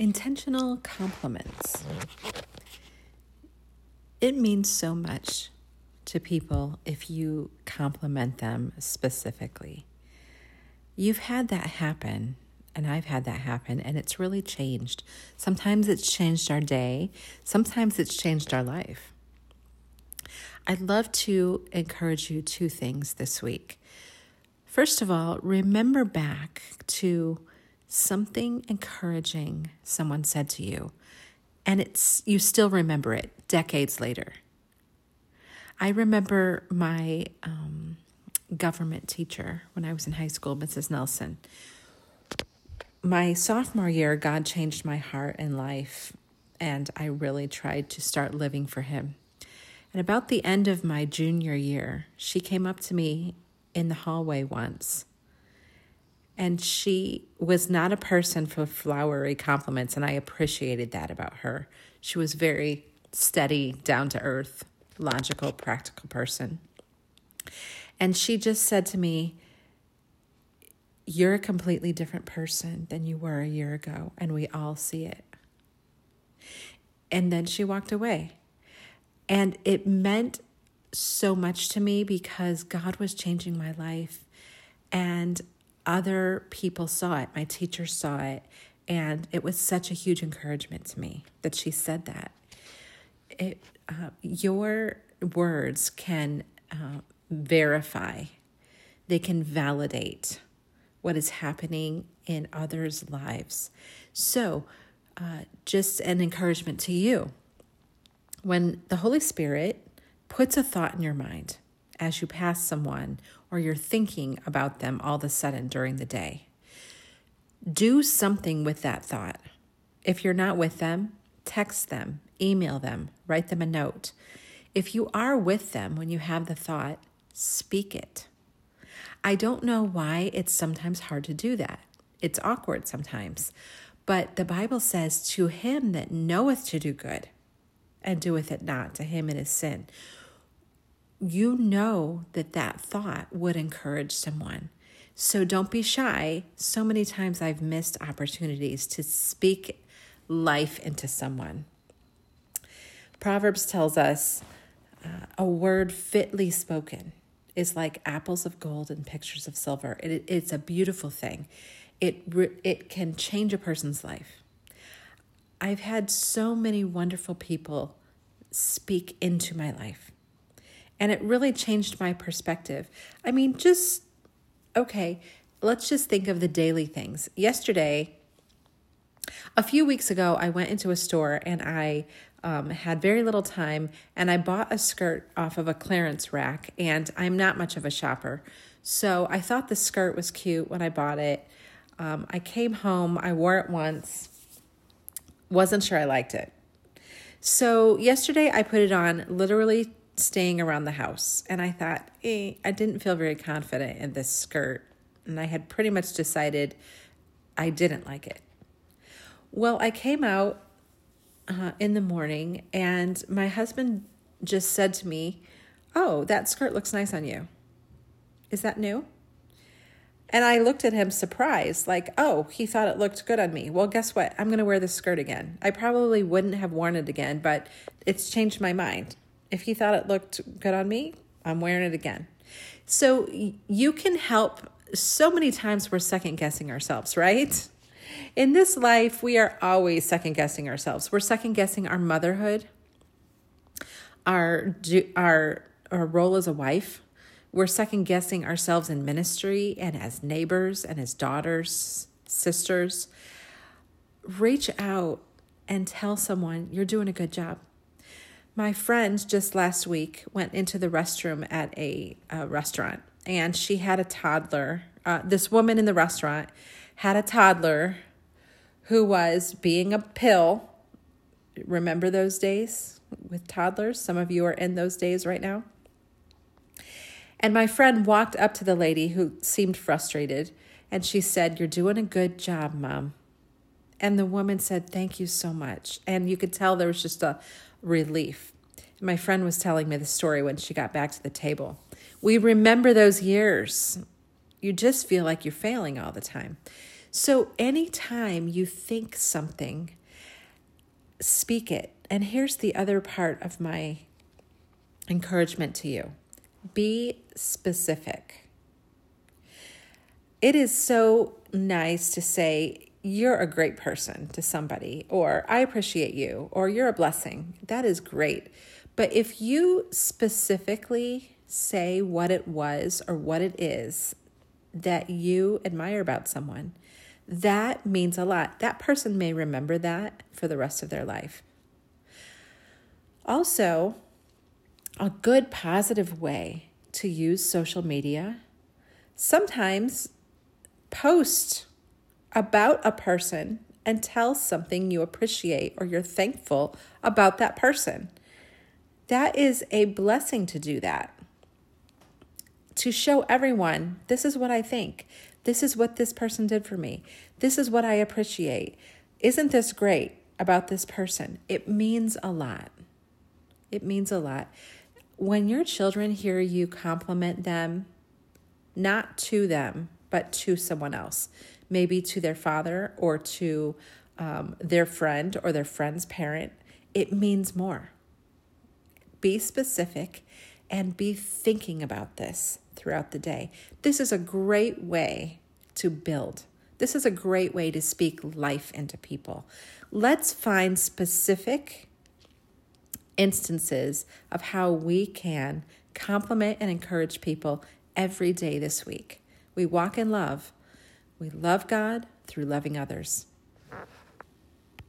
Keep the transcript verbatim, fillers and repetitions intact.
Intentional compliments. It means so much to people if you compliment them specifically. You've had that happen, and I've had that happen, and it's really changed. Sometimes it's changed our day. Sometimes it's changed our life. I'd love to encourage you two things this week. First of all, remember back to something encouraging someone said to you, and it's you still remember it decades later. I remember my um, government teacher when I was in high school, Missus Nelson. My sophomore year, God changed my heart and life, and I really tried to start living for Him. And about the end of my junior year, she came up to me in the hallway once. And she was not a person for flowery compliments, and I appreciated that about her. She was very steady, down to earth, logical, practical person. And she just said to me, "You're a completely different person than you were a year ago, and we all see it." And then she walked away. And it meant so much to me because God was changing my life, and other people saw it. My teacher saw it, and it was such a huge encouragement to me that she said that. It, uh, your words can uh, verify, they can validate what is happening in others' lives. So, uh, just an encouragement to you. When the Holy Spirit puts a thought in your mind as you pass someone or you're thinking about them all of a sudden during the day, do something with that thought. If you're not with them, text them, email them, write them a note. If you are with them when you have the thought, speak it. I don't know why it's sometimes hard to do that. It's awkward sometimes. But the Bible says, "To him that knoweth to do good, and doeth it not, to him it is sin." You know that that thought would encourage someone. So don't be shy. So many times I've missed opportunities to speak life into someone. Proverbs tells us uh, a word fitly spoken is like apples of gold and pictures of silver. It, it's a beautiful thing. It it can change a person's life. I've had so many wonderful people speak into my life, and it really changed my perspective. I mean, just, okay, let's just think of the daily things. Yesterday, a few weeks ago, I went into a store and I um, had very little time, and I bought a skirt off of a clearance rack, and I'm not much of a shopper. So I thought the skirt was cute when I bought it. Um, I came home, I wore it once, wasn't sure I liked it. So yesterday I put it on, literally staying around the house. And I thought, eh, I didn't feel very confident in this skirt. And I had pretty much decided I didn't like it. Well, I came out uh, in the morning, and my husband just said to me, "Oh, that skirt looks nice on you. Is that new?" And I looked at him surprised, like, oh, he thought it looked good on me. Well, guess what? I'm going to wear this skirt again. I probably wouldn't have worn it again, but it's changed my mind. If he thought it looked good on me, I'm wearing it again. So you can help. So many times we're second guessing ourselves, right? In this life, we are always second guessing ourselves. We're second guessing our motherhood, our, our, our role as a wife. We're second guessing ourselves in ministry and as neighbors and as daughters, sisters. Reach out and tell someone you're doing a good job. My friend just last week went into the restroom at a, a restaurant, and she had a toddler. Uh, this woman in the restaurant had a toddler who was being a pill. Remember those days with toddlers? Some of you are in those days right now. And my friend walked up to the lady who seemed frustrated, and she said, "You're doing a good job, Mom." And the woman said, "Thank you so much." And you could tell there was just a relief. My friend was telling me the story when she got back to the table. We remember those years. You just feel like you're failing all the time. So anytime you think something, speak it. And here's the other part of my encouragement to you. Be specific. It is so nice to say, you're a great person to somebody, or I appreciate you, or you're a blessing. That is great. But if you specifically say what it was or what it is that you admire about someone, that means a lot. That person may remember that for the rest of their life. Also, a good positive way to use social media, sometimes post about a person and tell something you appreciate or you're thankful about that person. That is a blessing to do that. To show everyone, this is what I think. This is what this person did for me. This is what I appreciate. Isn't this great about this person? It means a lot. It means a lot. When your children hear you compliment them, not to them, but to someone else, maybe to their father or to um, their friend or their friend's parent, it means more. Be specific and be thinking about this throughout the day. This is a great way to build. This is a great way to speak life into people. Let's find specific instances of how we can compliment and encourage people every day this week. We walk in love. We love God through loving others.